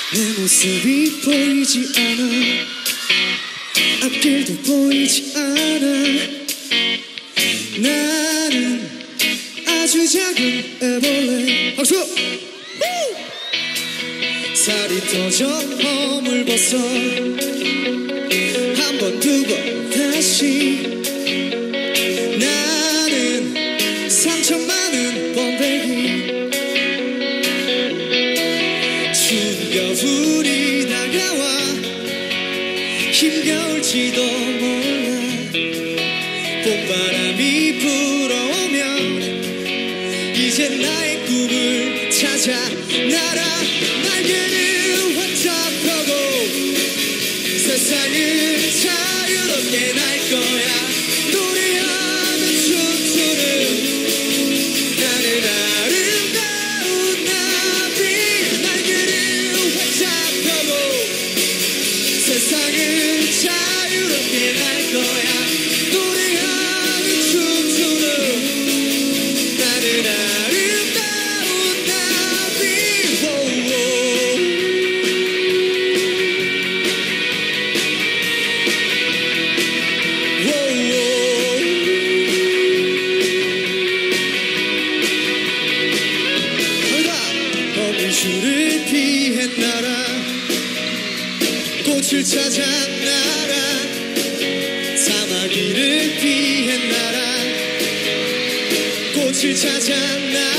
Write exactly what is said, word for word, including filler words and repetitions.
내 모습이 보이지 않아 앞길도 보이지 않아 나는 아주 작은 애벌레 박수! 살이 터져 허물 벗어 한 번 두 번 다시 나는 상처 많은 번데기 추운 겨울이 다가와 힘겨울지도 몰라 봄바람이 불어오면 이제 나의 꿈을 찾아 날아 날개를 활짝 펴고 세상을 자유롭게 날 거야 노래하며 춤추는 나는 아름다운 나비 날개를 활짝 펴고 세상을 자유롭게 날 거야 노래하며 춤추는 나는 아름다운 나비 거미줄을 피해 날아 꽃을 찾아 날아 사마귀를 피해 날아 꽃을 찾아 날아